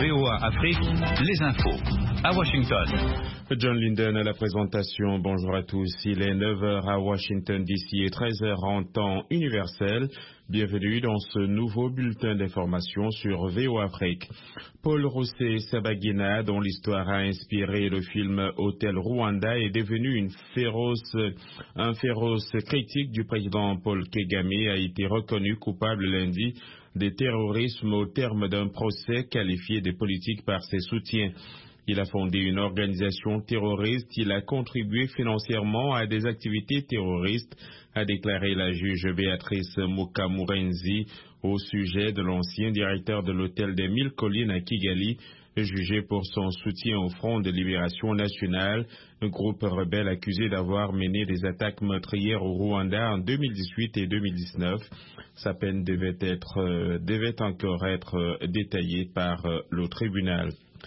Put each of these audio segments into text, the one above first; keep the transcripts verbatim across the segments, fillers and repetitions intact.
V O A Afrique, les infos. À Washington. John Linden à la présentation. Bonjour à tous. Il est neuf heures à Washington D C et treize heures en temps universel. Bienvenue dans ce nouveau bulletin d'information sur V O A Afrique. Paul Rossé Sabagina, dont l'histoire a inspiré le film Hôtel Rwanda, est devenu une féroce, un féroce critique du président Paul Kagame, a été reconnu coupable lundi de terrorisme au terme d'un procès qualifié de politique par ses soutiens. Il a fondé une organisation terroriste, il a contribué financièrement à des activités terroristes, a déclaré la juge Béatrice Mukamurenzi au sujet de l'ancien directeur de l'hôtel des Mille Collines à Kigali, jugé pour son soutien au Front de Libération Nationale, un groupe rebelle accusé d'avoir mené des attaques meurtrières au Rwanda en deux mille dix-huit et deux mille dix-neuf. Sa peine devait être, euh, devait encore être euh, détaillée par euh, le tribunal.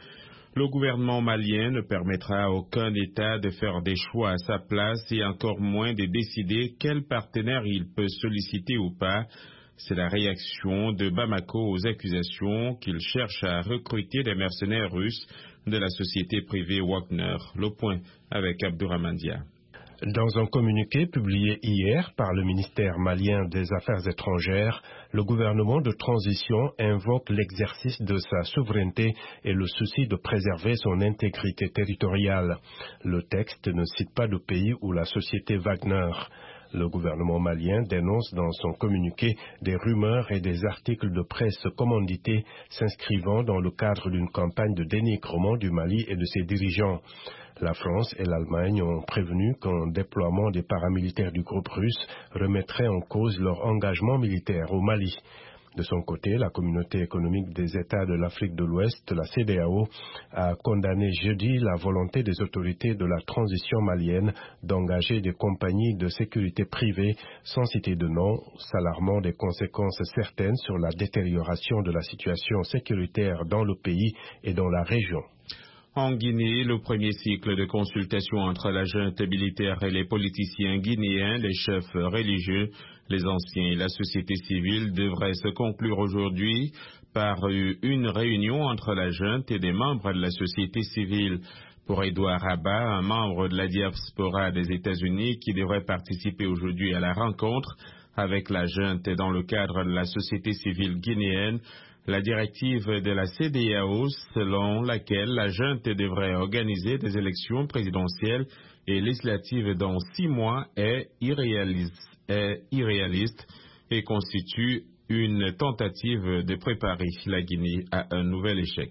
Le gouvernement malien ne permettra à aucun État de faire des choix à sa place et encore moins de décider quel partenaire il peut solliciter ou pas. C'est la réaction de Bamako aux accusations qu'il cherche à recruter des mercenaires russes de la société privée Wagner. Le point avec Abdourahmane Dia. Dans un communiqué publié hier par le ministère malien des Affaires étrangères, le gouvernement de transition invoque l'exercice de sa souveraineté et le souci de préserver son intégrité territoriale. Le texte ne cite pas de pays où la société Wagner. Le gouvernement malien dénonce dans son communiqué des rumeurs et des articles de presse commandités s'inscrivant dans le cadre d'une campagne de dénigrement du Mali et de ses dirigeants. La France et l'Allemagne ont prévenu qu'un déploiement des paramilitaires du groupe russe remettrait en cause leur engagement militaire au Mali. De son côté, la communauté économique des États de l'Afrique de l'Ouest, la C E D E A O, a condamné jeudi la volonté des autorités de la transition malienne d'engager des compagnies de sécurité privées sans citer de nom, s'alarmant des conséquences certaines sur la détérioration de la situation sécuritaire dans le pays et dans la région. En Guinée, le premier cycle de consultation entre la junte militaire et les politiciens guinéens, les chefs religieux, les anciens et la société civile devrait se conclure aujourd'hui par une réunion entre la junte et des membres de la société civile. Pour Edouard Rabat, un membre de la diaspora des États-Unis qui devrait participer aujourd'hui à la rencontre avec la junte et dans le cadre de la société civile guinéenne, la directive de la C E D E A O selon laquelle la junte devrait organiser des élections présidentielles et législatives dans six mois est irréaliste, est irréaliste et constitue une tentative de préparer la Guinée à un nouvel échec.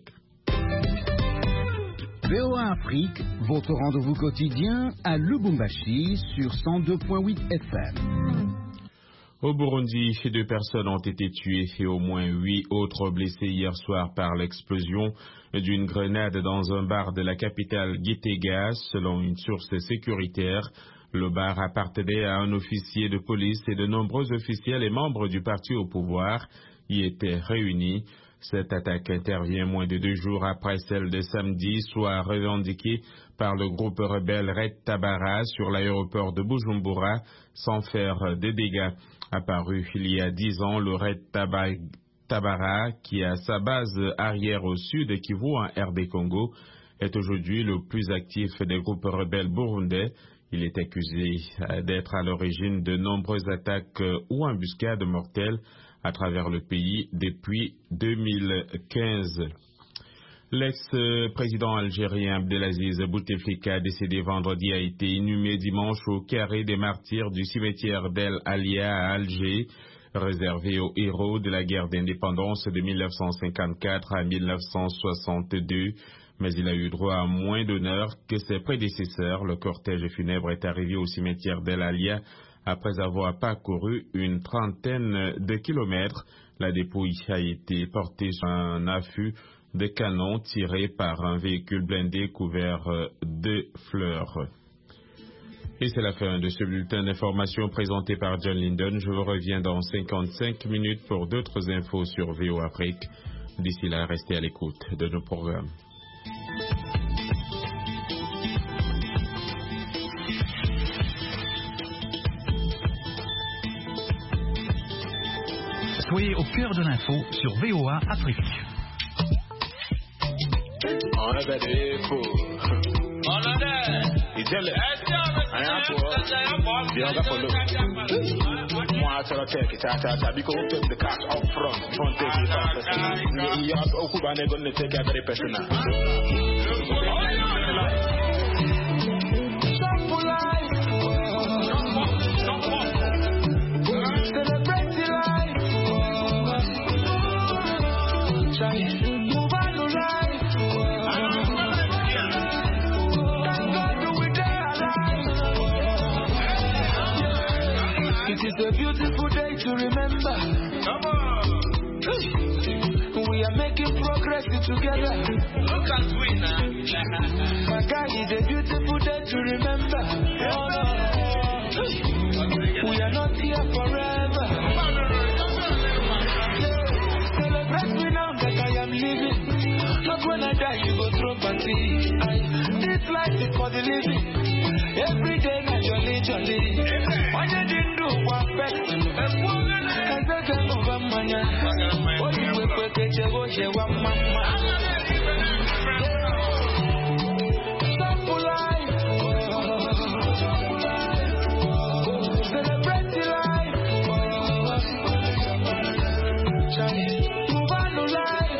V O A Afrique, votre rendez-vous quotidien à Lubumbashi sur cent deux virgule huit F M. Au Burundi, deux personnes ont été tuées et au moins huit autres blessées hier soir par l'explosion d'une grenade dans un bar de la capitale Gitega, selon une source sécuritaire. Le bar appartenait à un officier de police et de nombreux officiels et membres du parti au pouvoir y étaient réunis. Cette attaque intervient moins de deux jours après celle de samedi, soit revendiquée par le groupe rebelle Red Tabara sur l'aéroport de Bujumbura, sans faire de dégâts. Apparu il y a dix ans, le Red Tabara, qui a sa base arrière au sud de Kivu en R D Congo, est aujourd'hui le plus actif des groupes rebelles burundais. Il est accusé d'être à l'origine de nombreuses attaques ou embuscades mortelles à travers le pays depuis deux mille quinze. L'ex-président algérien Abdelaziz Bouteflika, décédé vendredi, a été inhumé dimanche au carré des martyrs du cimetière d'El Alia à Alger, réservé aux héros de la guerre d'indépendance de mille neuf cent cinquante-quatre à mille neuf cent soixante-deux. Mais il a eu droit à moins d'honneur que ses prédécesseurs. Le cortège funèbre est arrivé au cimetière d'El Alia après avoir parcouru une trentaine de kilomètres. La dépouille a été portée sur un affût de canon tiré par un véhicule blindé couvert de fleurs. Et c'est la fin de ce bulletin d'information présenté par John Linden. Je vous reviens dans cinquante-cinq minutes pour d'autres infos sur V O A Afrique. D'ici là, restez à l'écoute de nos programmes. Soyez au cœur de l'info sur V O A Afrique. On a des faux. On a des. Il dit le. Rien pour. Bien là pour nous. Moi, I tell take it. I tell because we take the cash up front. Front take it first. You have to go and going to take every personal. It's a beautiful day to remember. Come on. We are making progress together. Look at we now. My guy, it's a beautiful day to remember. Oh, no. We are not here forever. Celebrate me now that I am living. Not when I die, you go throw party. This life is for the living. Every day, now jolly, jolly. When you didn't do what best, and I don't know what money. What you will put it, you will say, what mama. Simple life. Celebrate the life. Move on to life.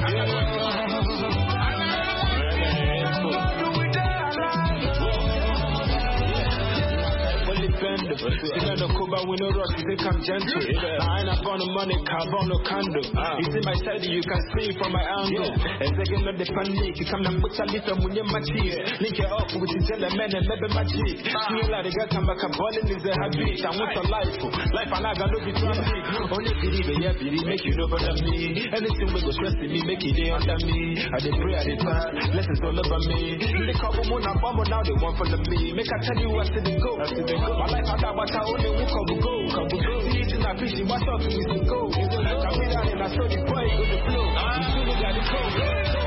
You know the Cuba we no rush, we think I'm gentle. I ain't up on the money, carve on no candle. You see my side, you can see from my angle. And second of the panic, you come and put a little when you're my cheese. Link it up with the gentleman and never magic. Feel like the guy come back, a balling is a habit. I want a life, life and I got no be traffic. Only believe it, yeah, believe, make you know better me. Anything we go stressing me, make it under me. I did pray at the time, lessons all over me. They couple moon, I'm bomb, now they want for the me. Make I tell you what's in the go, I see the go. My life, I got what I only walk on the go, come go. See it in a fish, what's up, we can go. I read out and I saw the boy, go the flow. I'm feeling like the cold.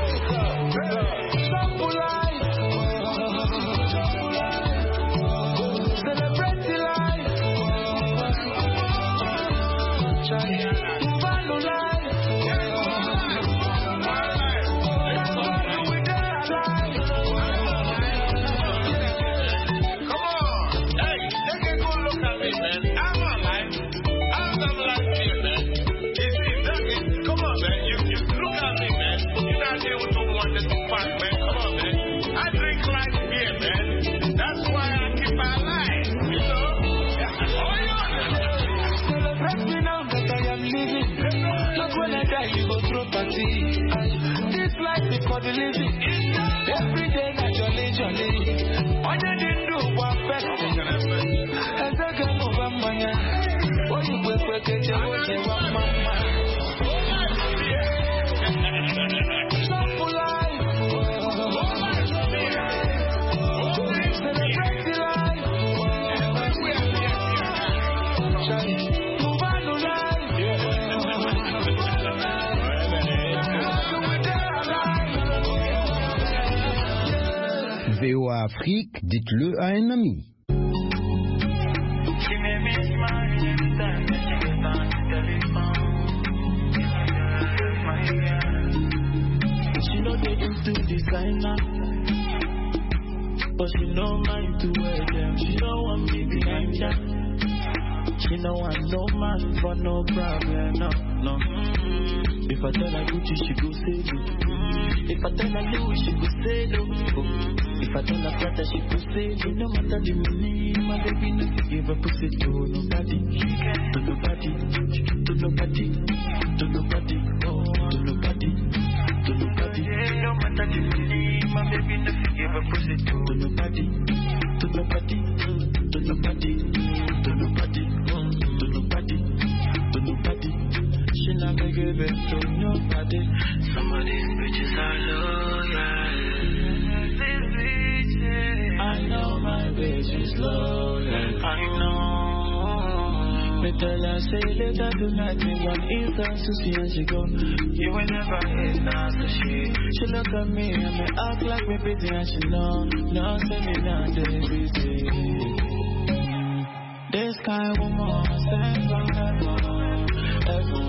Simple life. Celebrate the life. Follow life. This life is for the living. Every day, not jolly, jolly. When you didn't do one best, and I can move on, man. What you will put it, you will say, one mama. Simple life. Celebrate the life. Move on to life. V O A Afrique, dites-le à un ami. She know they into designer, but she know mine to wear them. She don't want me behind her. She know I'm no man for no problem, no, no. If I tell her Gucci, she go say no. If I tell her Louis, she go say no. If I tell her Prada, she go say no. No matter the money, my baby no to give a pussy to nobody, to nobody, to nobody, to nobody, oh, to nobody, to nobody. No matter the money, my baby no to give a pussy to nobody, to nobody, to nobody, to nobody, to nobody, to nobody. She never give it to nobody. Some of these bitches are loyal. I know my bitch is loyal. I know. Me tell her say later tonight me want eat her sushi and she go. You will never eat her sushi. She look at me and me act like me busy and she know. No say me not busy. This kind of woman stand from heaven.